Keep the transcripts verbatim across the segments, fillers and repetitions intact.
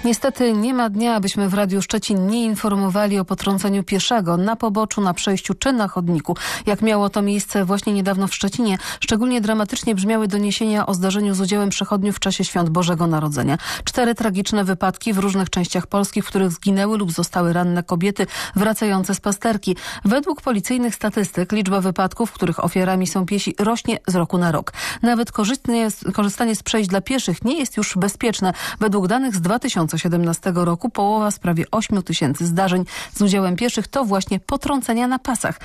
Niestety nie ma dnia, abyśmy w Radiu Szczecin nie informowali o potrąceniu pieszego na poboczu, na przejściu czy na chodniku. Jak miało to miejsce właśnie niedawno w Szczecinie, szczególnie dramatycznie brzmiały doniesienia o zdarzeniu z udziałem przechodniów w czasie Świąt Bożego Narodzenia. Cztery tragiczne wypadki w różnych częściach Polski, w których zginęły lub zostały ranne kobiety wracające z pasterki. Według policyjnych statystyk liczba wypadków, w których ofiarami są piesi, rośnie z roku na rok. Nawet korzystanie z przejść dla pieszych nie jest już bezpieczne. Według danych z dwa tysiące siedemnastego roku połowa z prawie ośmiu tysięcy zdarzeń z udziałem pieszych to właśnie potrącenia na pasach.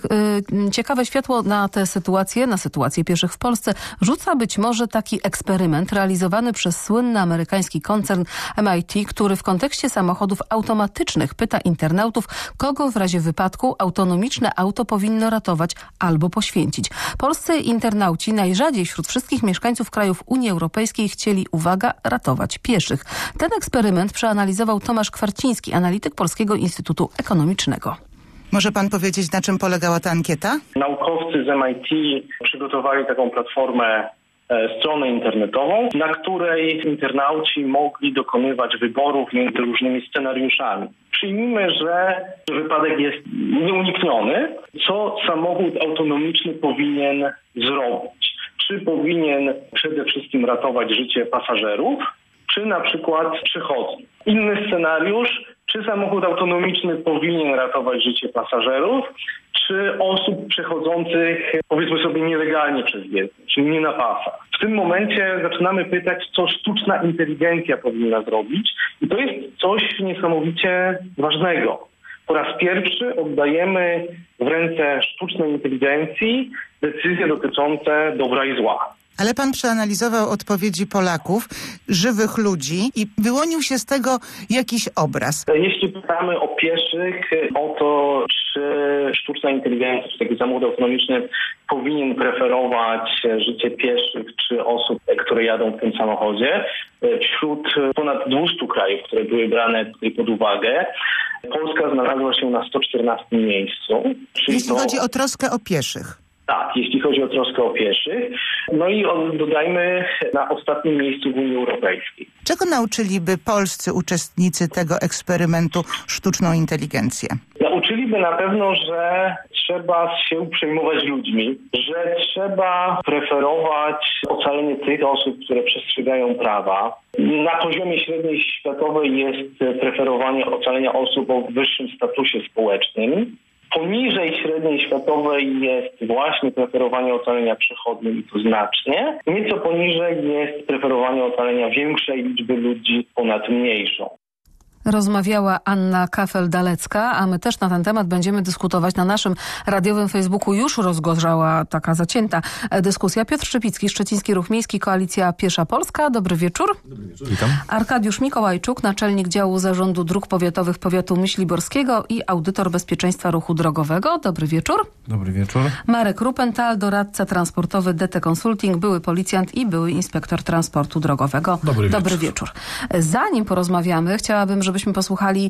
Ciekawe światło na tę sytuację, na sytuację pieszych w Polsce rzuca być może taki eksperyment realizowany przez słynny amerykański koncern M I T, który w kontekście samochodów automatycznych pyta internautów, kogo w razie wypadku autonomiczne auto powinno ratować albo poświęcić. Polscy internauci najrzadziej wśród wszystkich mieszkańców krajów Unii Europejskiej chcieli, uwaga, ratować pieszych. Ten eksperyment przeanalizował Tomasz Kwarciński, analityk Polskiego Instytutu Ekonomicznego. Może pan powiedzieć, na czym polegała ta ankieta? Naukowcy z M I T przygotowali taką platformę, e, stronę internetową, na której internauci mogli dokonywać wyborów między różnymi scenariuszami. Przyjmijmy, że wypadek jest nieunikniony. Co samochód autonomiczny powinien zrobić? Czy powinien przede wszystkim ratować życie pasażerów, czy na przykład przechodniów? Inny scenariusz, czy samochód autonomiczny powinien ratować życie pasażerów, czy osób przechodzących, powiedzmy sobie, nielegalnie przez jezdnię, czyli nie na pasach. W tym momencie zaczynamy pytać, co sztuczna inteligencja powinna zrobić, i to jest coś niesamowicie ważnego. Po raz pierwszy oddajemy w ręce sztucznej inteligencji decyzje dotyczące dobra i zła. Ale pan przeanalizował odpowiedzi Polaków, żywych ludzi, i wyłonił się z tego jakiś obraz. Jeśli pytamy o pieszych, o to, czy sztuczna inteligencja, czy taki samochód autonomiczny powinien preferować życie pieszych, czy osób, które jadą w tym samochodzie, wśród ponad dwustu krajów, które były brane tutaj pod uwagę, Polska znalazła się na sto czternastym miejscu. Jeśli to... chodzi o troskę o pieszych. Tak, jeśli chodzi o troskę o pieszych. No i dodajmy, na ostatnim miejscu w Unii Europejskiej. Czego nauczyliby polscy uczestnicy tego eksperymentu sztuczną inteligencję? Nauczyliby na pewno, że trzeba się przejmować ludźmi, że trzeba preferować ocalenie tych osób, które przestrzegają prawa. Na poziomie średniej światowej jest preferowanie ocalenia osób o wyższym statusie społecznym. Poniżej średniej światowej jest właśnie preferowanie ocalenia przechodniów, i to znacznie. Nieco poniżej jest preferowanie ocalenia większej liczby ludzi ponad mniejszą. Rozmawiała Anna Kafel-Dalecka, a my też na ten temat będziemy dyskutować na naszym radiowym Facebooku. Już rozgorzała taka zacięta dyskusja. Piotr Szczypicki, Szczeciński Ruch Miejski, Koalicja Piesza Polska. Dobry wieczór. Dobry wieczór. Witam. Arkadiusz Mikołajczuk, naczelnik działu Zarządu Dróg Powiatowych Powiatu Myśliborskiego i audytor bezpieczeństwa ruchu drogowego. Dobry wieczór. Dobry wieczór. Marek Rupenthal, doradca transportowy D T Consulting, były policjant i były inspektor transportu drogowego. Dobry, Dobry wieczór. wieczór. Zanim porozmawiamy, chciałabym, żeby Byśmy posłuchali,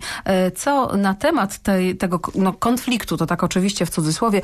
co na temat tej, tego no, konfliktu, to tak oczywiście w cudzysłowie,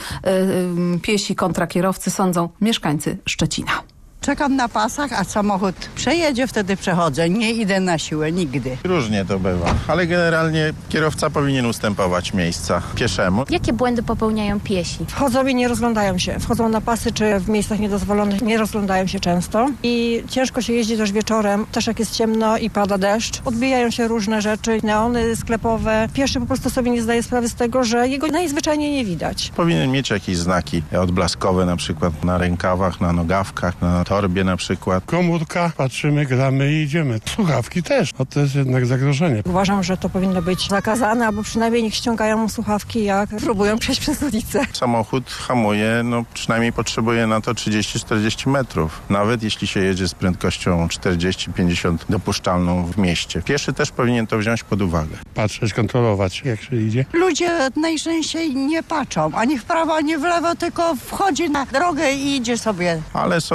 piesi kontra kierowcy sądzą mieszkańcy Szczecina. Czekam na pasach, a samochód przejedzie, wtedy przechodzę. Nie idę na siłę nigdy. Różnie to bywa, ale generalnie kierowca powinien ustępować miejsca pieszemu. Jakie błędy popełniają piesi? Wchodzą i nie rozglądają się. Wchodzą na pasy czy w miejscach niedozwolonych, nie rozglądają się często. I ciężko się jeździ też wieczorem, też jak jest ciemno i pada deszcz. Odbijają się różne rzeczy, neony sklepowe. Pieszy po prostu sobie nie zdaje sprawy z tego, że jego najzwyczajniej nie widać. Powinien mieć jakieś znaki odblaskowe, na przykład na rękawach, na nogawkach, na torbie na przykład. Komórka, patrzymy, gramy i idziemy. Słuchawki też, no to jest jednak zagrożenie. Uważam, że to powinno być zakazane, albo przynajmniej niech ściągają słuchawki, jak próbują przejść przez ulicę. Samochód hamuje, no przynajmniej potrzebuje na to trzydzieści czterdzieści metrów. Nawet jeśli się jedzie z prędkością czterdzieści pięćdziesiąt dopuszczalną w mieście. Pieszy też powinien to wziąć pod uwagę. Patrzeć, kontrolować, jak się idzie. Ludzie najczęściej nie patrzą, ani w prawo, ani w lewo, tylko wchodzi na drogę i idzie sobie. Ale są oczywiście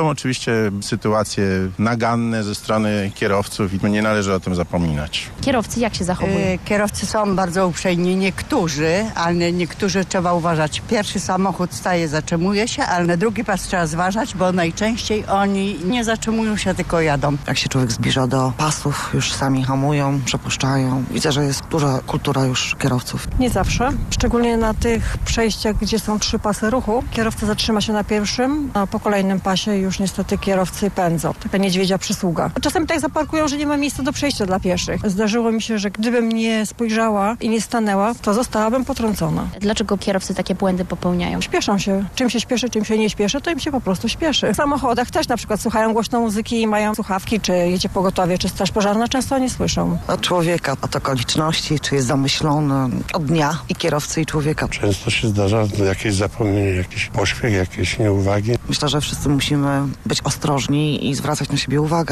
rzeczywiście sytuacje naganne ze strony kierowców i nie należy o tym zapominać. Kierowcy jak się zachowują? E, Kierowcy są bardzo uprzejmi, niektórzy, ale niektórzy trzeba uważać. Pierwszy samochód staje, zatrzymuje się, ale na drugi pas trzeba zważać, bo najczęściej oni nie zatrzymują się, tylko jadą. Jak się człowiek zbliża do pasów, już sami hamują, przepuszczają. Widzę, że jest duża kultura już kierowców. Nie zawsze, szczególnie na tych przejściach, gdzie są trzy pasy ruchu. Kierowca zatrzyma się na pierwszym, a po kolejnym pasie już niestety kierowcy pędzą. Taka niedźwiedzia przysługa. Czasami tak zaparkują, że nie ma miejsca do przejścia dla pieszych. Zdarzyło mi się, że gdybym nie spojrzała i nie stanęła, to zostałabym potrącona. Dlaczego kierowcy takie błędy popełniają? Śpieszą się. Czym się śpieszy, czym się nie śpieszy, to im się po prostu śpieszy. W samochodach też na przykład słuchają głośno muzyki i mają słuchawki, czy jedzie pogotowie, czy straż pożarna, często nie słyszą. Od człowieka, od okoliczności, czy jest zamyślony, od dnia i kierowcy, i człowieka. Często się zdarza jakieś zapomnienie, jakiś pośpiech, jakieś nieuwagi. Myślę, że wszyscy musimy być ostrożni i zwracać na siebie uwagę.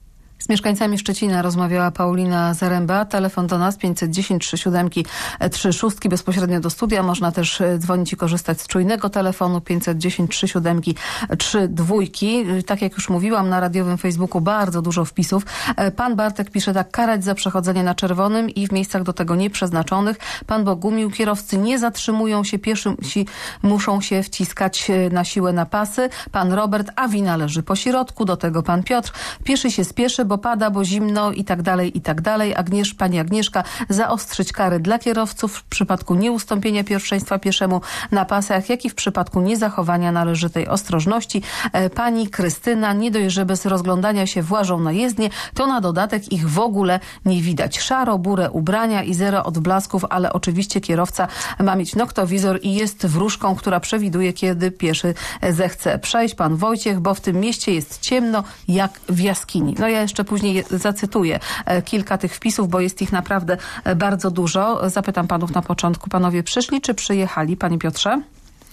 Z mieszkańcami Szczecina rozmawiała Paulina Zaręba. Telefon do nas pięćset dziesięć trzy siedem trzy sześć bezpośrednio do studia. Można też dzwonić i korzystać z czujnego telefonu pięćset dziesięć trzy siedem trzy dwa. Tak jak już mówiłam, na radiowym Facebooku bardzo dużo wpisów. Pan Bartek pisze tak: karać za przechodzenie na czerwonym i w miejscach do tego nieprzeznaczonych. Pan Bogumił: kierowcy nie zatrzymują się, piesi muszą się wciskać na siłę na pasy. Pan Robert: a wina leży po środku. Do tego pan Piotr: pieszy się spieszy, bo pada, bo zimno i tak dalej, i tak dalej. Agniesz, pani Agnieszka: zaostrzyć kary dla kierowców w przypadku nieustąpienia pierwszeństwa pieszemu na pasach, jak i w przypadku niezachowania należytej ostrożności. Pani Krystyna: nie dość, że bez rozglądania się włażą na jezdnię, to na dodatek ich w ogóle nie widać. Szaro, burę ubrania i zero odblasków, ale oczywiście kierowca ma mieć noktowizor i jest wróżką, która przewiduje, kiedy pieszy zechce przejść. Pan Wojciech: bo w tym mieście jest ciemno jak w jaskini. No ja jeszcze później zacytuję kilka tych wpisów, bo jest ich naprawdę bardzo dużo. Zapytam panów na początku. Panowie przyszli czy przyjechali, panie Piotrze?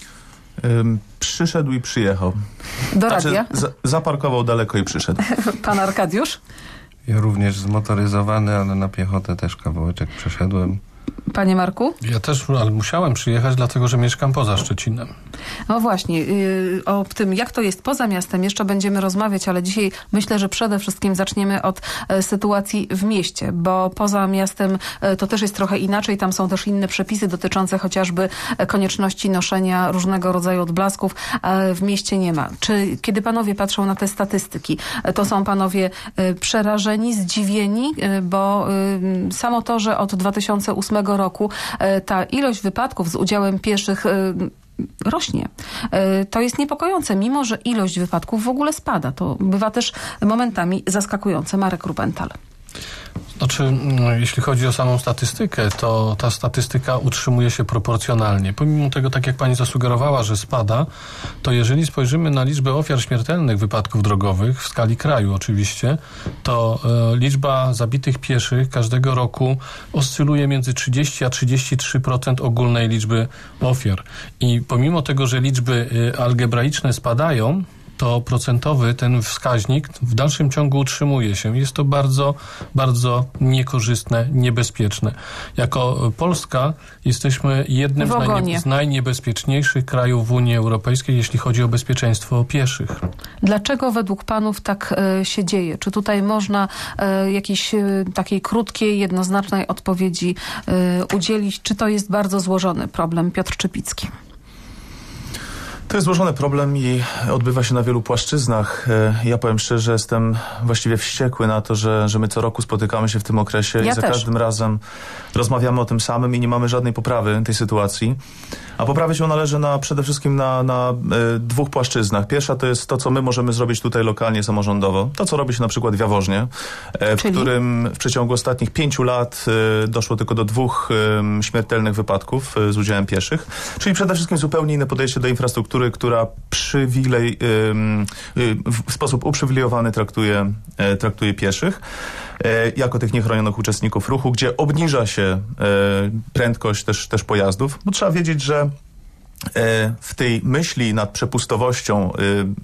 Ym, przyszedł i przyjechał. Do znaczy, radia? za, zaparkował daleko i przyszedł. Pan Arkadiusz? Ja również zmotoryzowany, ale na piechotę też kawałeczek przeszedłem. Panie Marku? Ja też, ale musiałem przyjechać, dlatego że mieszkam poza Szczecinem. No właśnie, yy, o tym, jak to jest poza miastem, jeszcze będziemy rozmawiać, ale dzisiaj myślę, że przede wszystkim zaczniemy od e, sytuacji w mieście, bo poza miastem e, to też jest trochę inaczej, tam są też inne przepisy dotyczące chociażby e, konieczności noszenia różnego rodzaju odblasków, a w mieście nie ma. Czy kiedy panowie patrzą na te statystyki, e, to są panowie e, przerażeni, zdziwieni, e, bo e, samo to, że od dwa tysiące ósmego roku e, ta ilość wypadków z udziałem pieszych e, rośnie. To jest niepokojące, mimo że ilość wypadków w ogóle spada. To bywa też momentami zaskakujące. Marek Rubental. Znaczy, jeśli chodzi o samą statystykę, to ta statystyka utrzymuje się proporcjonalnie. Pomimo tego, tak jak pani zasugerowała, że spada, to jeżeli spojrzymy na liczbę ofiar śmiertelnych wypadków drogowych, w skali kraju oczywiście, to e, liczba zabitych pieszych każdego roku oscyluje między trzydzieści a trzydzieści trzy procent ogólnej liczby ofiar. I pomimo tego, że liczby e, algebraiczne spadają, to procentowy ten wskaźnik w dalszym ciągu utrzymuje się. Jest to bardzo, bardzo niekorzystne, niebezpieczne. Jako Polska jesteśmy jednym z, najnie, z najniebezpieczniejszych krajów w Unii Europejskiej, jeśli chodzi o bezpieczeństwo pieszych. Dlaczego według panów tak e, się dzieje? Czy tutaj można e, jakiejś e, takiej krótkiej, jednoznacznej odpowiedzi e, udzielić? Czy to jest bardzo złożony problem? Piotr Czypicki. To jest złożony problem i odbywa się na wielu płaszczyznach. Ja powiem szczerze, jestem właściwie wściekły na to, że, że my co roku spotykamy się w tym okresie ja i za też. każdym razem rozmawiamy o tym samym i nie mamy żadnej poprawy tej sytuacji. A poprawić ją należy na, przede wszystkim na, na y, dwóch płaszczyznach. Pierwsza to jest to, co my możemy zrobić tutaj lokalnie, samorządowo. To, co robi się na przykład w Jaworznie, y, w Czyli? którym w przeciągu ostatnich pięciu lat y, doszło tylko do dwóch y, śmiertelnych wypadków y, z udziałem pieszych. Czyli przede wszystkim zupełnie inne podejście do infrastruktury, która przywilej, y, y, w sposób uprzywilejowany traktuje, y, traktuje pieszych y, jako tych niechronionych uczestników ruchu, gdzie obniża się y, prędkość też, też pojazdów, bo trzeba wiedzieć, że w tej myśli nad przepustowością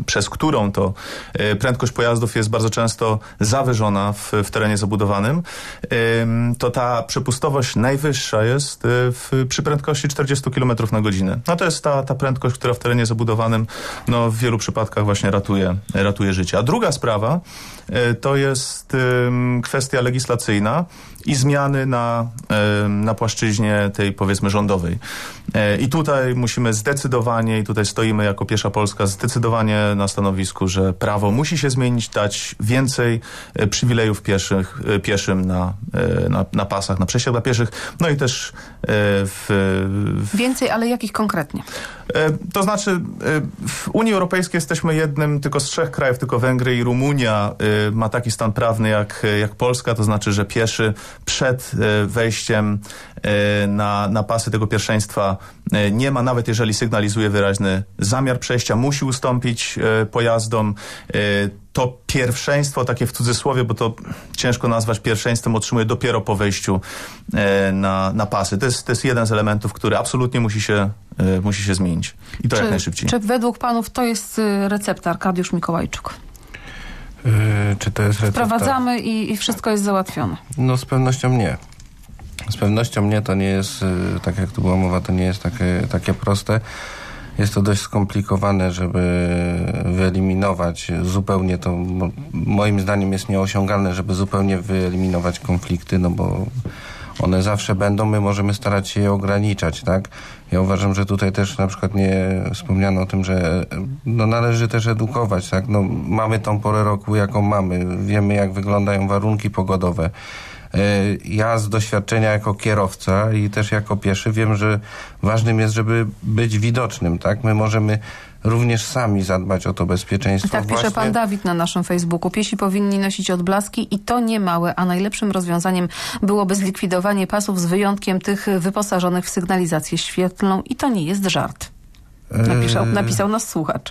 przez którą to prędkość pojazdów jest bardzo często zawyżona w, w terenie zabudowanym, to ta przepustowość najwyższa jest w, przy prędkości czterdzieści kilometrów na godzinę. No to jest ta, ta prędkość, która w terenie zabudowanym no, w wielu przypadkach właśnie ratuje, ratuje życie. A druga sprawa to jest kwestia legislacyjna i zmiany na, na płaszczyźnie tej, powiedzmy, rządowej. I tutaj musimy zdecydowanie, i tutaj stoimy jako Piesza Polska, zdecydowanie na stanowisku, że prawo musi się zmienić, dać więcej przywilejów pieszych, pieszym na, na, na pasach, na przejściach dla pieszych, no i też w, w... Więcej, ale jakich konkretnie? To znaczy w Unii Europejskiej jesteśmy jednym tylko z trzech krajów, tylko Węgry i Rumunia ma taki stan prawny jak, jak Polska, to znaczy, że pieszy przed wejściem na, na pasy tego pierwszeństwa nie ma, nawet jeżeli sygnalizuje wyraźny zamiar przejścia, musi ustąpić pojazdom. To pierwszeństwo, takie w cudzysłowie, bo to ciężko nazwać pierwszeństwem, otrzymuje dopiero po wejściu na, na pasy. To jest, to jest jeden z elementów, który absolutnie musi się, musi się zmienić. I to czy, jak najszybciej. Czy według panów to jest recepta? Arkadiusz Mikołajczuk. Yy, czy to jest recepta? Wprowadzamy i, i wszystko jest załatwione. No z pewnością nie. Z pewnością nie, to nie jest, tak jak tu była mowa, to nie jest takie, takie proste. Jest to dość skomplikowane, żeby wyeliminować zupełnie to, moim zdaniem jest nieosiągalne, żeby zupełnie wyeliminować konflikty, no bo one zawsze będą, my możemy starać się je ograniczać, tak? Ja uważam, że tutaj też na przykład nie wspomniano o tym, że no należy też edukować, tak? No mamy tą porę roku, jaką mamy, wiemy jak wyglądają warunki pogodowe. Ja z doświadczenia jako kierowca i też jako pieszy wiem, że ważnym jest, żeby być widocznym, tak? My możemy również sami zadbać o to bezpieczeństwo. Tak, właśnie. Pisze pan Dawid na naszym Facebooku. Piesi powinni nosić odblaski i to nie małe, a najlepszym rozwiązaniem byłoby zlikwidowanie pasów z wyjątkiem tych wyposażonych w sygnalizację świetlną i to nie jest żart. Napisał, napisał nas słuchacz.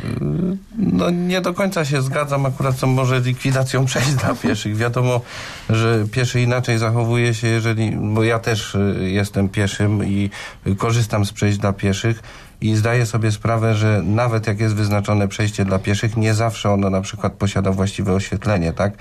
No nie do końca się zgadzam akurat z tą może likwidacją przejść dla pieszych. Wiadomo, że pieszy inaczej zachowuje się, jeżeli, bo ja też jestem pieszym i korzystam z przejść dla pieszych i zdaję sobie sprawę, że nawet jak jest wyznaczone przejście dla pieszych, nie zawsze ono na przykład posiada właściwe oświetlenie, tak?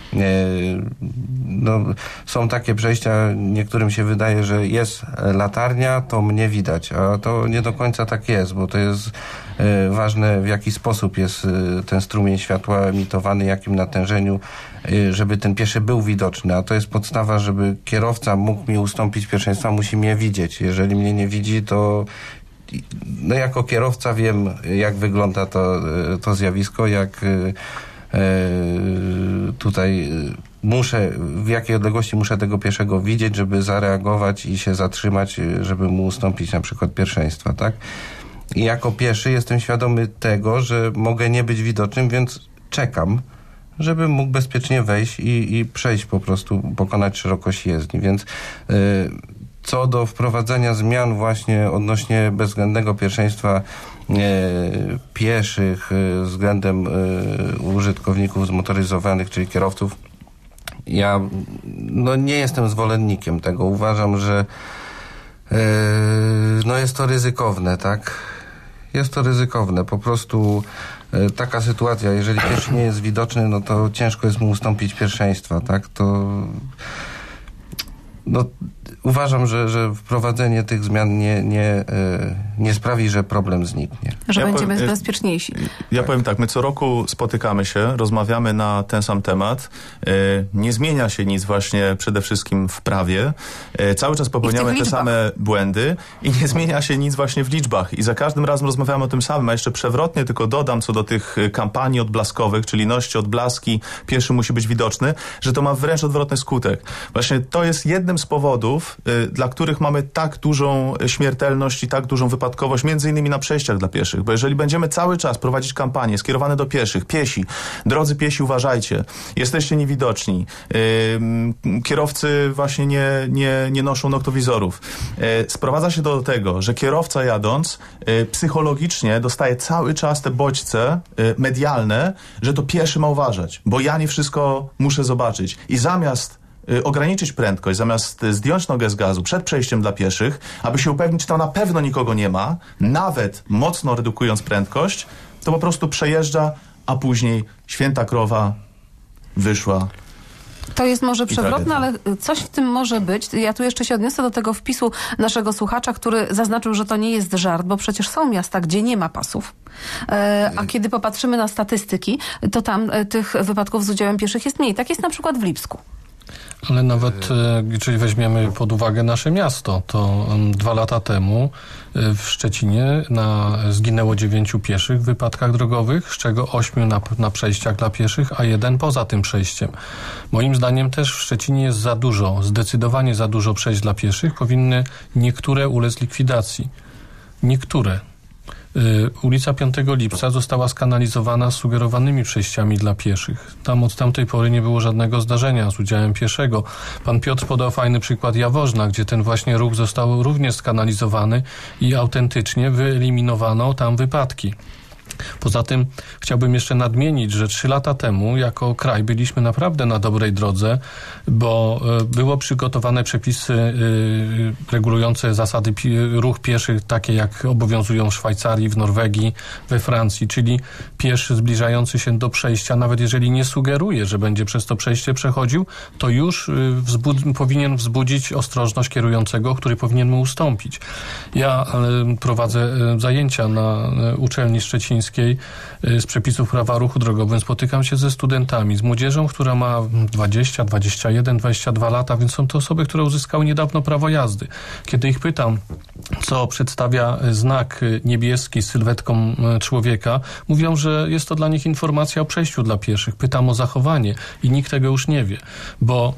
No, są takie przejścia, niektórym się wydaje, że jest latarnia, to mnie widać, a to nie do końca tak jest, bo to jest e, ważne, w jaki sposób jest e, ten strumień światła emitowany, jakim natężeniu, e, żeby ten pieszy był widoczny, a to jest podstawa, żeby kierowca mógł mi ustąpić pierwszeństwa, musi mnie widzieć. Jeżeli mnie nie widzi, to no, jako kierowca wiem, jak wygląda to, to zjawisko, jak tutaj muszę, w jakiej odległości muszę tego pieszego widzieć, żeby zareagować i się zatrzymać, żeby mu ustąpić na przykład pierwszeństwa, tak? I jako pieszy jestem świadomy tego, że mogę nie być widocznym, więc czekam, żeby mógł bezpiecznie wejść i, i przejść po prostu, pokonać szerokość jezdni, więc yy, co do wprowadzenia zmian właśnie odnośnie bezwzględnego pierwszeństwa e, pieszych e, względem e, użytkowników zmotoryzowanych, czyli kierowców, ja no, nie jestem zwolennikiem tego. Uważam, że e, no, jest to ryzykowne, tak? Jest to ryzykowne. Po prostu e, taka sytuacja, jeżeli pieszy nie jest widoczny, no to ciężko jest mu ustąpić pierwszeństwa, tak? To no uważam, że, że wprowadzenie tych zmian nie, nie, nie sprawi, że problem zniknie. Że ja będziemy powiem, bezpieczniejsi. Ja tak. powiem tak, my co roku spotykamy się, rozmawiamy na ten sam temat. Nie zmienia się nic właśnie przede wszystkim w prawie. Cały czas popełniamy te same błędy i nie zmienia się nic właśnie w liczbach. I za każdym razem rozmawiamy o tym samym, a jeszcze przewrotnie tylko dodam co do tych kampanii odblaskowych, czyli noście odblaski, pieszy musi być widoczny, że to ma wręcz odwrotny skutek. Właśnie to jest jednym z powodów, dla których mamy tak dużą śmiertelność i tak dużą wypadkowość, między innymi na przejściach dla pieszych. Bo jeżeli będziemy cały czas prowadzić kampanie skierowane do pieszych, piesi, drodzy piesi, uważajcie, jesteście niewidoczni, yy, kierowcy właśnie nie, nie, nie noszą noktowizorów. Yy, sprowadza się do tego, że kierowca jadąc yy, psychologicznie dostaje cały czas te bodźce yy, medialne, że to pieszy ma uważać, bo ja nie wszystko muszę zobaczyć. I zamiast ograniczyć prędkość, zamiast zdjąć nogę z gazu przed przejściem dla pieszych, aby się upewnić, czy tam na pewno nikogo nie ma, nawet mocno redukując prędkość, to po prostu przejeżdża, a później święta krowa wyszła. To jest może przewrotne, ale coś w tym może być. Ja tu jeszcze się odniosę do tego wpisu naszego słuchacza, który zaznaczył, że to nie jest żart, bo przecież są miasta, gdzie nie ma pasów. A kiedy popatrzymy na statystyki, to tam tych wypadków z udziałem pieszych jest mniej. Tak jest na przykład w Lipsku. Ale nawet jeżeli weźmiemy pod uwagę nasze miasto, to dwa lata temu w Szczecinie na, zginęło dziewięciu pieszych w wypadkach drogowych, z czego ośmiu na, na przejściach dla pieszych, a jeden poza tym przejściem. Moim zdaniem też w Szczecinie jest za dużo, zdecydowanie za dużo przejść dla pieszych. Powinny niektóre ulec likwidacji. Niektóre. Y, ulica piątego Lipca została skanalizowana z sugerowanymi przejściami dla pieszych. Tam od tamtej pory nie było żadnego zdarzenia z udziałem pieszego. Pan Piotr podał fajny przykład Jaworzna, gdzie ten właśnie ruch został również skanalizowany i autentycznie wyeliminowano tam wypadki. Poza tym chciałbym jeszcze nadmienić, że trzy lata temu jako kraj byliśmy naprawdę na dobrej drodze, bo było przygotowane przepisy regulujące zasady ruch pieszych, takie jak obowiązują w Szwajcarii, w Norwegii, we Francji, czyli pieszy zbliżający się do przejścia, nawet jeżeli nie sugeruje, że będzie przez to przejście przechodził, to już wzbud- powinien wzbudzić ostrożność kierującego, który powinien mu ustąpić. Ja prowadzę zajęcia na uczelni szczecińskiej z przepisów prawa o ruchu drogowym. Spotykam się ze studentami, z młodzieżą, która ma dwadzieścia, dwadzieścia jeden, dwadzieścia dwa lata, więc są to osoby, które uzyskały niedawno prawo jazdy. Kiedy ich pytam, co przedstawia znak niebieski z sylwetką człowieka, mówią, że jest to dla nich informacja o przejściu dla pieszych. Pytam o zachowanie i nikt tego już nie wie, bo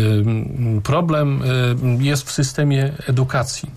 y, problem y, jest w systemie edukacji.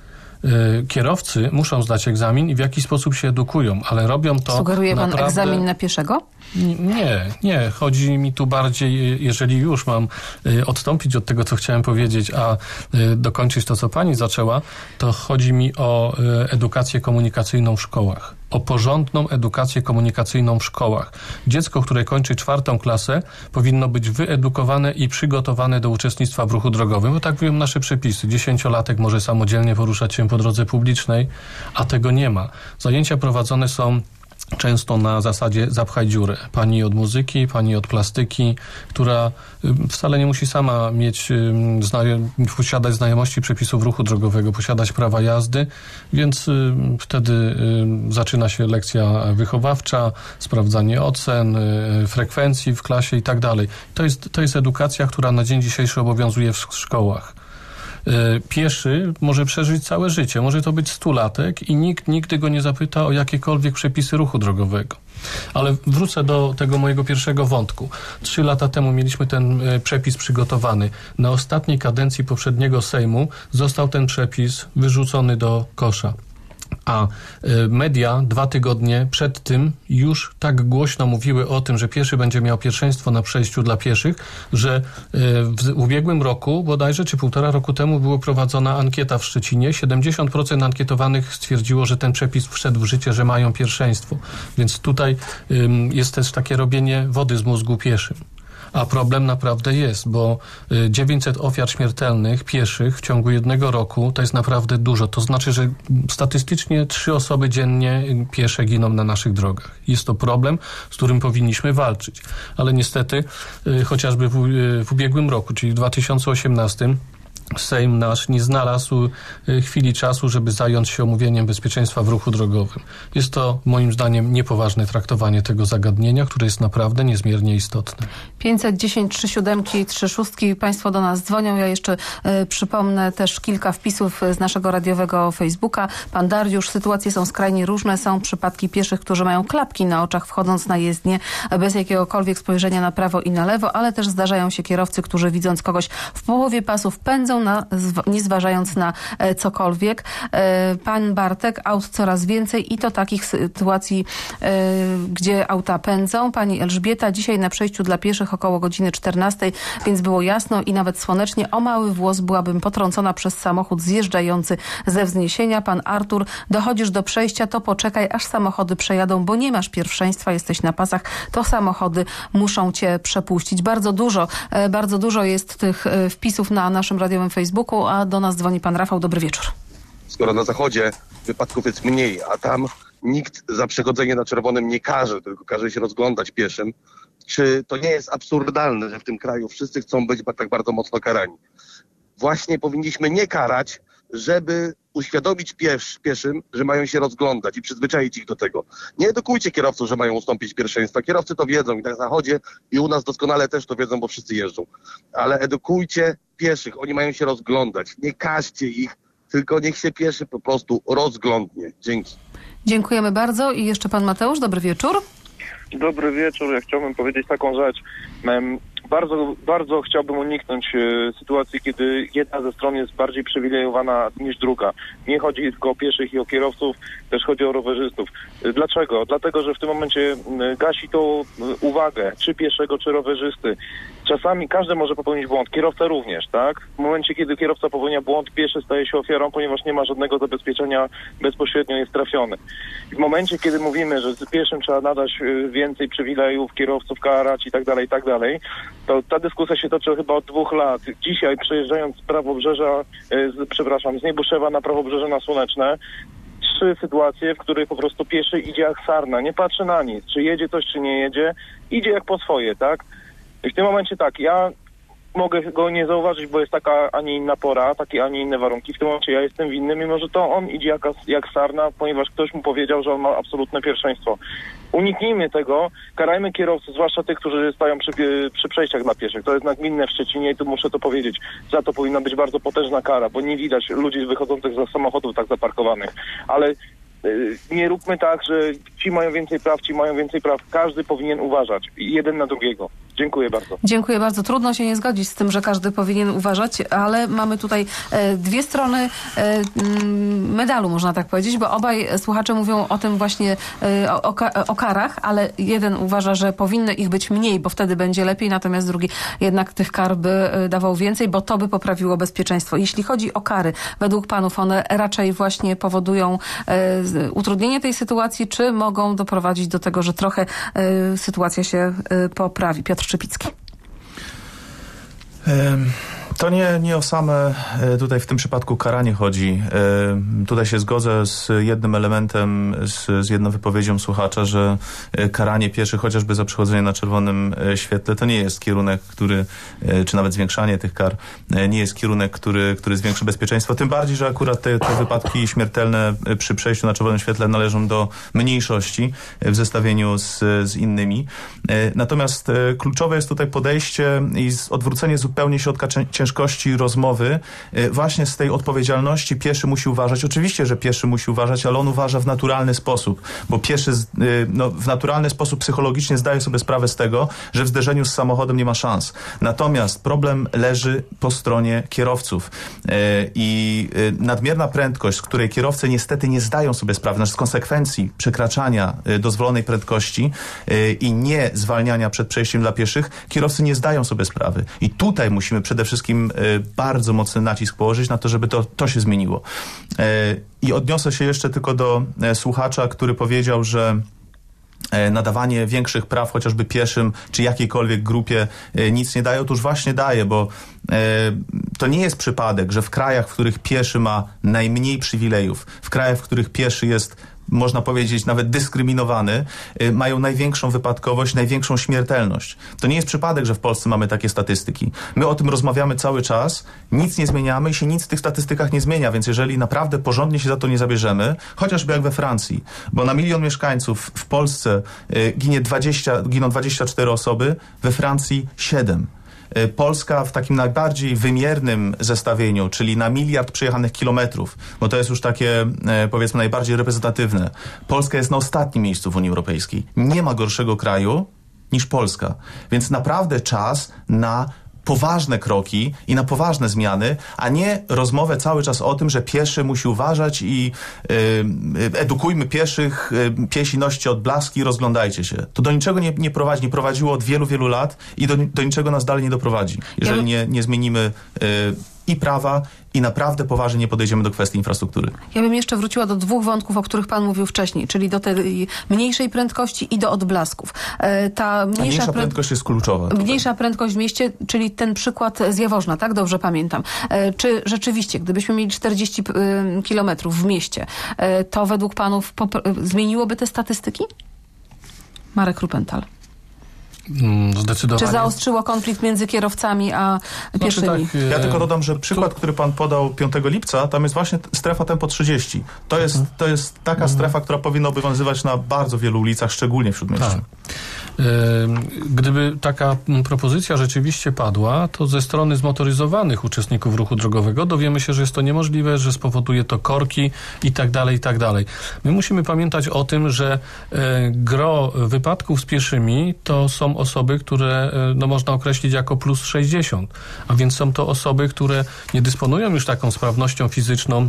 Kierowcy muszą zdać egzamin i w jakiś sposób się edukują, ale robią to Sugeruje pan naprawdę... egzamin na pieszego? Nie, nie. Chodzi mi tu bardziej, jeżeli już mam odstąpić od tego, co chciałem powiedzieć, a dokończyć to, co pani zaczęła, to chodzi mi o edukację komunikacyjną w szkołach. O porządną edukację komunikacyjną w szkołach. Dziecko, które kończy czwartą klasę, powinno być wyedukowane i przygotowane do uczestnictwa w ruchu drogowym, bo tak mówią nasze przepisy. Dziesięciolatek może samodzielnie poruszać się po drodze publicznej, a tego nie ma. Zajęcia prowadzone są często na zasadzie zapchaj dziurę. Pani od muzyki, pani od plastyki, która wcale nie musi sama mieć, znajo- posiadać znajomości przepisów ruchu drogowego, posiadać prawa jazdy, więc wtedy zaczyna się lekcja wychowawcza, sprawdzanie ocen, frekwencji w klasie i tak dalej. To jest, to jest edukacja, która na dzień dzisiejszy obowiązuje w szkołach. Pieszy może przeżyć całe życie, może to być stulatek i nikt nigdy go nie zapyta o jakiekolwiek przepisy ruchu drogowego. Ale wrócę do tego mojego pierwszego wątku. Trzy lata temu mieliśmy ten przepis przygotowany. Na ostatniej kadencji poprzedniego Sejmu został ten przepis wyrzucony do kosza. A media dwa tygodnie przed tym już tak głośno mówiły o tym, że pieszy będzie miał pierwszeństwo na przejściu dla pieszych, że w ubiegłym roku, bodajże, czy półtora roku temu była prowadzona ankieta w Szczecinie. siedemdziesiąt procent ankietowanych stwierdziło, że ten przepis wszedł w życie, że mają pierwszeństwo. Więc tutaj jest też takie robienie wody z mózgu pieszym. A problem naprawdę jest, bo dziewięćset ofiar śmiertelnych pieszych w ciągu jednego roku to jest naprawdę dużo. To znaczy, że statystycznie trzy osoby dziennie piesze giną na naszych drogach. Jest to problem, z którym powinniśmy walczyć. Ale niestety chociażby w, w ubiegłym roku, czyli w dwa tysiące osiemnastym, Sejm nasz nie znalazł chwili czasu, żeby zająć się omówieniem bezpieczeństwa w ruchu drogowym. Jest to moim zdaniem niepoważne traktowanie tego zagadnienia, które jest naprawdę niezmiernie istotne. pięćset dziesięć, trzy siódemki, trzy szóstki. Państwo do nas dzwonią. Ja jeszcze y, przypomnę też kilka wpisów z naszego radiowego Facebooka. Pan Dariusz, sytuacje są skrajnie różne. Są przypadki pieszych, którzy mają klapki na oczach wchodząc na jezdnię bez jakiegokolwiek spojrzenia na prawo i na lewo, ale też zdarzają się kierowcy, którzy widząc kogoś w połowie pasów pędzą, Na, nie zważając na e, cokolwiek. E, pan Bartek, aut coraz więcej i to takich sytuacji, e, gdzie auta pędzą. Pani Elżbieta, dzisiaj na przejściu dla pieszych około godziny czternastej, więc było jasno i nawet słonecznie. O mały włos byłabym potrącona przez samochód zjeżdżający ze wzniesienia. Pan Artur, dochodzisz do przejścia, to poczekaj, aż samochody przejadą, bo nie masz pierwszeństwa, jesteś na pasach, to samochody muszą cię przepuścić. Bardzo dużo, e, bardzo dużo jest tych e, wpisów na naszym radiowym Facebooku, a do nas dzwoni pan Rafał. Dobry wieczór. Skoro na zachodzie wypadków jest mniej, a tam nikt za przechodzenie na czerwonym nie karze, tylko każe się rozglądać pieszym. Czy to nie jest absurdalne, że w tym kraju wszyscy chcą być tak bardzo mocno karani? Właśnie powinniśmy nie karać, żeby uświadomić piesz, pieszym, że mają się rozglądać i przyzwyczaić ich do tego. Nie edukujcie kierowców, że mają ustąpić pierwszeństwa. Kierowcy to wiedzą i na zachodzie i u nas doskonale też to wiedzą, bo wszyscy jeżdżą. Ale edukujcie pieszych, oni mają się rozglądać. Nie każcie ich, tylko niech się pieszy po prostu rozglądnie. Dzięki. Dziękujemy bardzo i jeszcze pan Mateusz, dobry wieczór. Dobry wieczór, ja chciałbym powiedzieć taką rzecz. Bardzo, bardzo chciałbym uniknąć e, sytuacji, kiedy jedna ze stron jest bardziej przywilejowana niż druga. Nie chodzi tylko o pieszych i o kierowców, też chodzi o rowerzystów. E, dlaczego? Dlatego, że w tym momencie e, gasi to e, uwagę, czy pieszego, czy rowerzysty. Czasami każdy może popełnić błąd, kierowca również, tak? W momencie, kiedy kierowca popełnia błąd, pieszy staje się ofiarą, ponieważ nie ma żadnego zabezpieczenia, bezpośrednio jest trafiony. I w momencie, kiedy mówimy, że pieszym trzeba nadać e, więcej przywilejów, kierowców karać i tak dalej, i tak dalej, to ta dyskusja się toczy chyba od dwóch lat. Dzisiaj przejeżdżając z Prawobrzeża, z, przepraszam, z Niebuszewa na Prawobrzeże na Słoneczne, trzy sytuacje, w których po prostu pieszy idzie jak sarna, nie patrzy na nic, czy jedzie coś, czy nie jedzie, idzie jak po swoje, tak? I w tym momencie tak, ja mogę go nie zauważyć, bo jest taka, a nie inna pora, takie, a nie inne warunki. W tym momencie ja jestem winny, mimo że to on idzie jak, jak sarna, ponieważ ktoś mu powiedział, że on ma absolutne pierwszeństwo. Uniknijmy tego, karajmy kierowców, zwłaszcza tych, którzy stają przy, przy przejściach dla pieszych. To jest nagminne w Szczecinie i tu muszę to powiedzieć. Za to powinna być bardzo potężna kara, bo nie widać ludzi wychodzących z samochodów tak zaparkowanych. Ale yy, nie róbmy tak, że ci mają więcej praw, ci mają więcej praw. Każdy powinien uważać. Jeden na drugiego. Dziękuję bardzo. Dziękuję bardzo. Trudno się nie zgodzić z tym, że każdy powinien uważać, ale mamy tutaj e, dwie strony e, medalu, można tak powiedzieć, bo obaj słuchacze mówią o tym właśnie, e, o, o karach, ale jeden uważa, że powinno ich być mniej, bo wtedy będzie lepiej, natomiast drugi jednak tych kar by dawał więcej, bo to by poprawiło bezpieczeństwo. Jeśli chodzi o kary, według panów one raczej właśnie powodują e, utrudnienie tej sytuacji, czy mogą doprowadzić do tego, że trochę e, sytuacja się e, poprawi? Piotr Szczypicki. To nie, nie o same tutaj w tym przypadku karanie chodzi. Tutaj się zgodzę z jednym elementem, z, z jedną wypowiedzią słuchacza, że karanie pieszych chociażby za przechodzenie na czerwonym świetle to nie jest kierunek, który, czy nawet zwiększanie tych kar, nie jest kierunek, który, który zwiększy bezpieczeństwo. Tym bardziej, że akurat te, te wypadki śmiertelne przy przejściu na czerwonym świetle należą do mniejszości w zestawieniu z, z innymi. Natomiast kluczowe jest tutaj podejście i odwrócenie zupełnie środka ciężkości rozmowy, właśnie z tej odpowiedzialności pieszy musi uważać. Oczywiście, że pieszy musi uważać, ale on uważa w naturalny sposób, bo pieszy no, w naturalny sposób psychologicznie zdaje sobie sprawę z tego, że w zderzeniu z samochodem nie ma szans. Natomiast problem leży po stronie kierowców i nadmierna prędkość, z której kierowcy niestety nie zdają sobie sprawy, znaczy z konsekwencji przekraczania dozwolonej prędkości i nie zwalniania przed przejściem dla pieszych, kierowcy nie zdają sobie sprawy. I tutaj musimy przede wszystkim bardzo mocny nacisk położyć na to, żeby to, to się zmieniło. I odniosę się jeszcze tylko do słuchacza, który powiedział, że nadawanie większych praw chociażby pieszym czy jakiejkolwiek grupie nic nie daje. Otóż właśnie daje, bo to nie jest przypadek, że w krajach, w których pieszy ma najmniej przywilejów, w krajach, w których pieszy jest, można powiedzieć, nawet dyskryminowany, mają największą wypadkowość, największą śmiertelność. To nie jest przypadek, że w Polsce mamy takie statystyki. My o tym rozmawiamy cały czas, nic nie zmieniamy i się nic w tych statystykach nie zmienia, więc jeżeli naprawdę porządnie się za to nie zabierzemy, chociażby jak we Francji, bo na milion mieszkańców w Polsce ginie dwadzieścia, giną dwadzieścia cztery osoby, we Francji siedem. Polska w takim najbardziej wymiernym zestawieniu, czyli na miliard przejechanych kilometrów, bo to jest już takie, powiedzmy, najbardziej reprezentatywne. Polska jest na ostatnim miejscu w Unii Europejskiej. Nie ma gorszego kraju niż Polska. Więc naprawdę czas na poważne kroki i na poważne zmiany, a nie rozmowę cały czas o tym, że pieszy musi uważać i y, edukujmy pieszych, y, piesi noście odblaski, rozglądajcie się. To do niczego nie, nie prowadzi, nie prowadziło od wielu, wielu lat i do, do niczego nas dalej nie doprowadzi, jeżeli ja... nie, nie zmienimy y, i prawa i naprawdę poważnie nie podejdziemy do kwestii infrastruktury. Ja bym jeszcze wróciła do dwóch wątków, o których pan mówił wcześniej, czyli do tej mniejszej prędkości i do odblasków. E, ta mniejsza, mniejsza prę... prędkość jest kluczowa. Tutaj. Mniejsza prędkość w mieście, czyli ten przykład z Jaworzna, tak? Dobrze pamiętam. E, czy rzeczywiście, gdybyśmy mieli czterdzieści kilometrów w mieście, e, to według panów pop- zmieniłoby te statystyki? Marek Rupental. Zdecydowanie. Czy zaostrzyło konflikt między kierowcami a pieszymi? Znaczy tak, ja tylko dodam, że przykład, tu... który pan podał piątego lipca, tam jest właśnie strefa tempo trzydzieści. To jest, mhm. to jest taka mhm. strefa, która powinna obowiązywać na bardzo wielu ulicach, szczególnie w Śródmieściu. Tak. Gdyby taka propozycja rzeczywiście padła, to ze strony zmotoryzowanych uczestników ruchu drogowego dowiemy się, że jest to niemożliwe, że spowoduje to korki i tak dalej, i tak dalej. My musimy pamiętać o tym, że gro wypadków z pieszymi to są osoby, które no, można określić jako plus sześćdziesiąt, a więc są to osoby, które nie dysponują już taką sprawnością fizyczną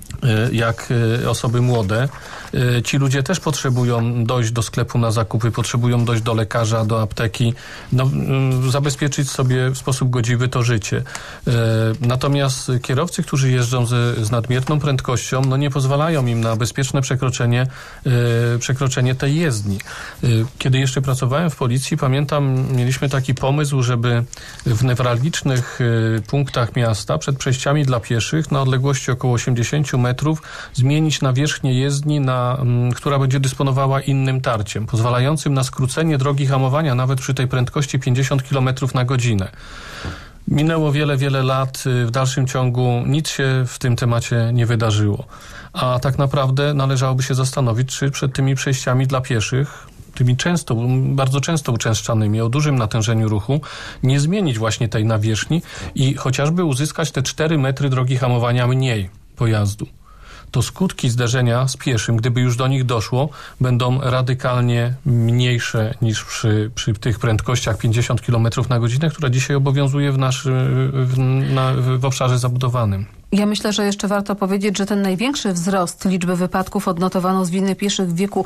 jak osoby młode. Ci ludzie też potrzebują dojść do sklepu na zakupy, potrzebują dojść do lekarza, do apteki, no, zabezpieczyć sobie w sposób godziwy to życie. Natomiast kierowcy, którzy jeżdżą z, z nadmierną prędkością, no nie pozwalają im na bezpieczne przekroczenie, przekroczenie tej jezdni. Kiedy jeszcze pracowałem w policji, pamiętam, mieliśmy taki pomysł, żeby w newralgicznych punktach miasta przed przejściami dla pieszych na odległości około osiemdziesiąt metrów zmienić nawierzchnię jezdni, na, która będzie dysponowała innym tarciem, pozwalającym na skrócenie drogi hamowania nawet przy tej prędkości pięćdziesiąt kilometrów na godzinę. Minęło wiele, wiele lat. W dalszym ciągu nic się w tym temacie nie wydarzyło. A tak naprawdę należałoby się zastanowić, czy przed tymi przejściami dla pieszych, tymi często, bardzo często uczęszczanymi, o dużym natężeniu ruchu, nie zmienić właśnie tej nawierzchni i chociażby uzyskać te cztery metry drogi hamowania mniej pojazdu. To skutki zderzenia z pieszym, gdyby już do nich doszło, będą radykalnie mniejsze niż przy, przy tych prędkościach pięćdziesiąt kilometrów na godzinę, która dzisiaj obowiązuje w, nasz, w, na, w obszarze zabudowanym. Ja myślę, że jeszcze warto powiedzieć, że ten największy wzrost liczby wypadków odnotowano z winy pieszych w wieku,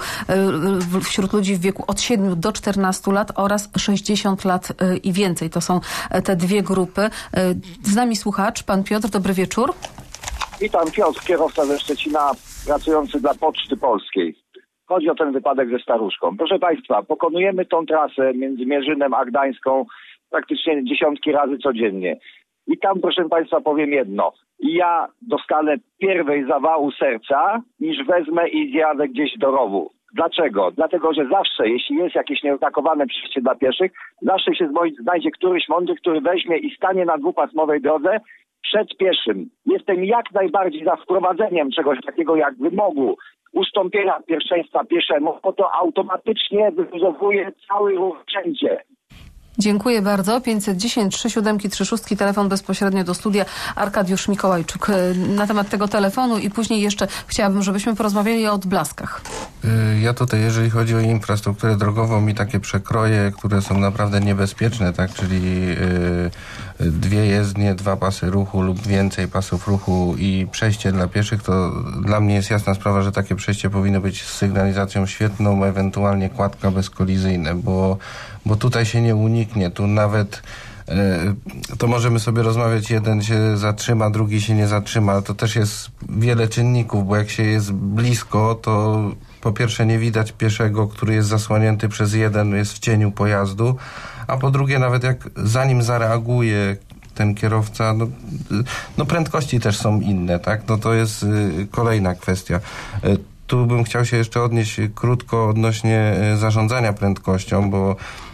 wśród ludzi w wieku od siedmiu do czternastu lat oraz sześćdziesiąt lat i więcej. To są te dwie grupy. Z nami słuchacz, pan Piotr, dobry wieczór. Witam, Piotr, kierowca ze Szczecina, pracujący dla Poczty Polskiej. Chodzi o ten wypadek ze staruszką. Proszę Państwa, pokonujemy tą trasę między Mierzynem a Gdańską praktycznie dziesiątki razy codziennie. I tam, proszę Państwa, powiem jedno. Ja dostanę pierwej zawału serca, niż wezmę i zjadę gdzieś do rowu. Dlaczego? Dlatego, że zawsze, jeśli jest jakieś nieoznakowane przejście dla pieszych, zawsze się znajdzie któryś mądry, który weźmie i stanie na dwupasmowej drodze przed pieszym. Jestem jak najbardziej za wprowadzeniem czegoś takiego jak wymogu ustąpienia pierwszeństwa pieszemu, bo to automatycznie wyluzowuje cały ruch wszędzie. Dziękuję bardzo. pięćset dziesięć, trzy siedem, trzy sześć, telefon bezpośrednio do studia. Arkadiusz Mikołajczuk na temat tego telefonu i później jeszcze chciałabym, żebyśmy porozmawiali o odblaskach. Ja tutaj, jeżeli chodzi o infrastrukturę drogową i takie przekroje, które są naprawdę niebezpieczne, tak, czyli yy, dwie jezdnie, dwa pasy ruchu lub więcej pasów ruchu i przejście dla pieszych, to dla mnie jest jasna sprawa, że takie przejście powinno być z sygnalizacją świetną, ewentualnie kładka bezkolizyjne, bo bo tutaj się nie uniknie, tu nawet y, to możemy sobie rozmawiać, jeden się zatrzyma, drugi się nie zatrzyma, ale to też jest wiele czynników, bo jak się jest blisko, to po pierwsze nie widać pieszego, który jest zasłonięty przez jeden, jest w cieniu pojazdu, a po drugie nawet jak zanim zareaguje ten kierowca, no, no prędkości też są inne, tak? No to jest y, kolejna kwestia. Y, Tu bym chciał się jeszcze odnieść krótko odnośnie zarządzania prędkością, bo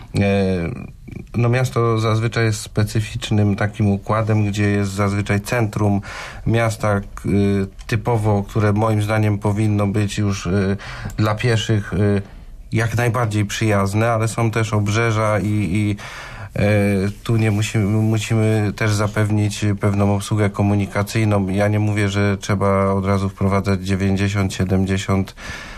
no miasto zazwyczaj jest specyficznym takim układem, gdzie jest zazwyczaj centrum miasta typowo, które moim zdaniem powinno być już dla pieszych jak najbardziej przyjazne, ale są też obrzeża i, i tu nie musimy, musimy też zapewnić pewną obsługę komunikacyjną. Ja nie mówię, że trzeba od razu wprowadzać dziewięćdziesiąt, siedemdziesiąt.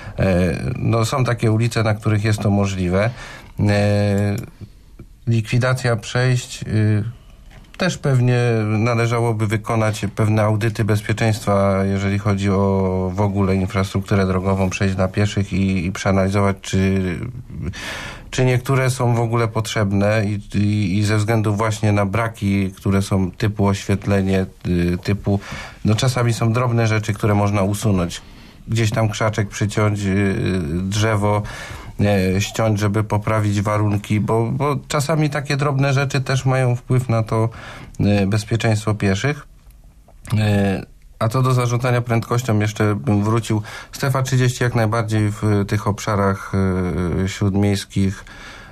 No są takie ulice, na których jest to możliwe. Likwidacja przejść też pewnie należałoby wykonać pewne audyty bezpieczeństwa, jeżeli chodzi o w ogóle infrastrukturę drogową, przejść dla pieszych i, i przeanalizować, czy, czy niektóre są w ogóle potrzebne i, i, i ze względu właśnie na braki, które są typu oświetlenie, typu, no czasami są drobne rzeczy, które można usunąć. Gdzieś tam krzaczek przyciąć, drzewo ściąć, żeby poprawić warunki, bo, bo czasami takie drobne rzeczy też mają wpływ na to bezpieczeństwo pieszych. A co do zarządzania prędkością jeszcze bym wrócił. Strefa trzydzieści jak najbardziej w tych obszarach śródmiejskich,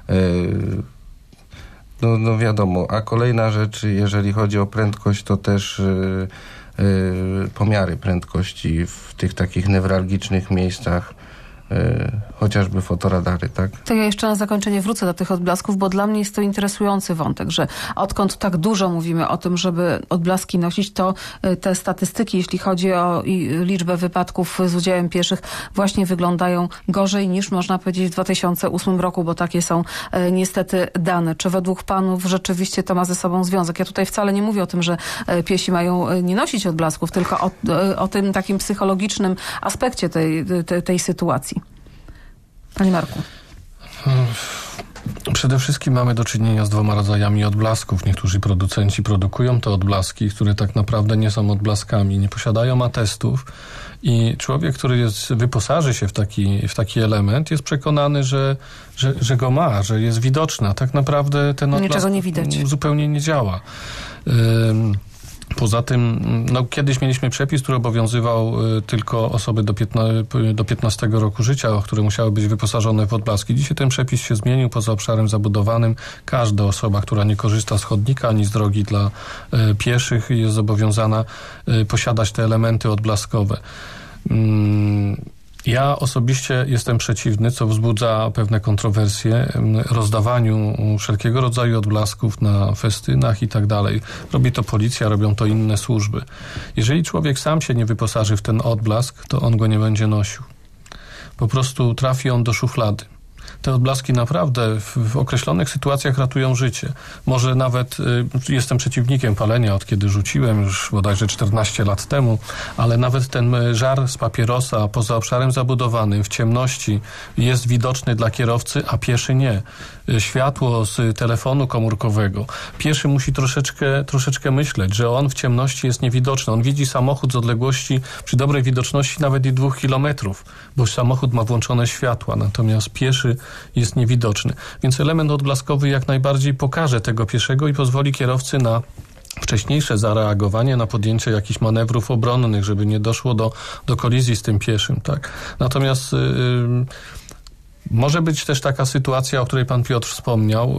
no, no wiadomo. A kolejna rzecz, jeżeli chodzi o prędkość, to też pomiary prędkości w tych takich newralgicznych miejscach, chociażby fotoradary, tak? To ja jeszcze na zakończenie wrócę do tych odblasków, bo dla mnie jest to interesujący wątek, że odkąd tak dużo mówimy o tym, żeby odblaski nosić, to te statystyki, jeśli chodzi o liczbę wypadków z udziałem pieszych, właśnie wyglądają gorzej niż można powiedzieć w dwa tysiące ósmym roku, bo takie są niestety dane. Czy według panów rzeczywiście to ma ze sobą związek? Ja tutaj wcale nie mówię o tym, że piesi mają nie nosić odblasków, tylko o, o tym takim psychologicznym aspekcie tej, tej, tej sytuacji. Panie Marku. Przede wszystkim mamy do czynienia z dwoma rodzajami odblasków. Niektórzy producenci produkują te odblaski, które tak naprawdę nie są odblaskami, nie posiadają atestów i człowiek, który jest, wyposaży się w taki, w taki element, jest przekonany, że, że, że go ma, że jest widoczny, a tak naprawdę ten odblask niczego nie widać. Zupełnie nie działa. Ym, Poza tym, no, kiedyś mieliśmy przepis, który obowiązywał y, tylko osoby do, piętna- do piętnastego roku życia, które musiały być wyposażone w odblaski. Dzisiaj ten przepis się zmienił. Poza obszarem zabudowanym każda osoba, która nie korzysta z chodnika ani z drogi dla y, pieszych, jest zobowiązana y, posiadać te elementy odblaskowe. Mm. Ja osobiście jestem przeciwny, co wzbudza pewne kontrowersje, rozdawaniu wszelkiego rodzaju odblasków na festynach i tak dalej. Robi to policja, robią to inne służby. Jeżeli człowiek sam się nie wyposaży w ten odblask, to on go nie będzie nosił. Po prostu trafi on do szuflady. Te odblaski naprawdę w, w określonych sytuacjach ratują życie. Może nawet y, jestem przeciwnikiem palenia, od kiedy rzuciłem już bodajże czternaście lat temu, ale nawet ten żar z papierosa poza obszarem zabudowanym w ciemności jest widoczny dla kierowcy, a pieszy nie. Światło z telefonu komórkowego. Pieszy musi troszeczkę, troszeczkę myśleć, że on w ciemności jest niewidoczny. On widzi samochód z odległości przy dobrej widoczności nawet i dwóch kilometrów, bo samochód ma włączone światła, natomiast pieszy jest niewidoczny. Więc element odblaskowy jak najbardziej pokaże tego pieszego i pozwoli kierowcy na wcześniejsze zareagowanie, na podjęcie jakichś manewrów obronnych, żeby nie doszło do, do kolizji z tym pieszym. Tak? Natomiast yy, może być też taka sytuacja, o której pan Piotr wspomniał,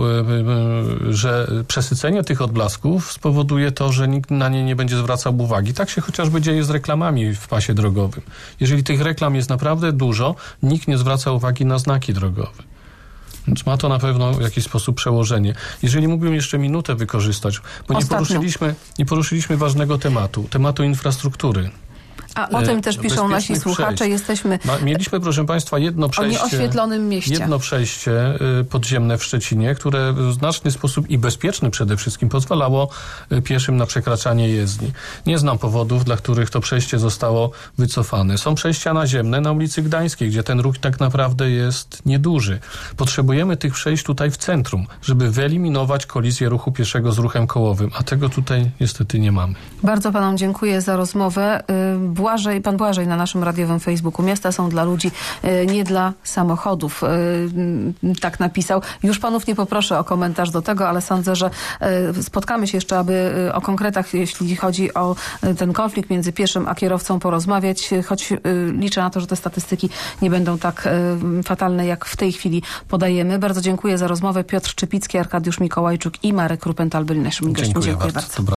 że przesycenie tych odblasków spowoduje to, że nikt na nie nie będzie zwracał uwagi. Tak się chociażby dzieje z reklamami w pasie drogowym. Jeżeli tych reklam jest naprawdę dużo, nikt nie zwraca uwagi na znaki drogowe. Więc ma to na pewno w jakiś sposób przełożenie. Jeżeli mógłbym jeszcze minutę wykorzystać, bo nie poruszyliśmy, nie poruszyliśmy ważnego tematu, tematu infrastruktury. A o tym też piszą nasi słuchacze. Przejść. Jesteśmy Ma, mieliśmy, proszę państwa, jedno przejście, o nieoświetlonym mieście. Jedno przejście y, podziemne w Szczecinie, które w znaczny sposób i bezpieczny przede wszystkim pozwalało y, pieszym na przekraczanie jezdni. Nie znam powodów, dla których to przejście zostało wycofane. Są przejścia naziemne na ulicy Gdańskiej, gdzie ten ruch tak naprawdę jest nieduży. Potrzebujemy tych przejść tutaj w centrum, żeby wyeliminować kolizję ruchu pieszego z ruchem kołowym, a tego tutaj niestety nie mamy. Bardzo panom dziękuję za rozmowę. Y, Błażej, pan Błażej na naszym radiowym Facebooku. Miasta są dla ludzi, nie dla samochodów. Tak napisał. Już panów nie poproszę o komentarz do tego, ale sądzę, że spotkamy się jeszcze, aby o konkretach, jeśli chodzi o ten konflikt między pieszym a kierowcą porozmawiać, choć liczę na to, że te statystyki nie będą tak fatalne, jak w tej chwili podajemy. Bardzo dziękuję za rozmowę. Piotr Czypicki, Arkadiusz Mikołajczuk i Marek Rupental byli naszymi gośćmi. Dziękuję, dziękuję bardzo. bardzo.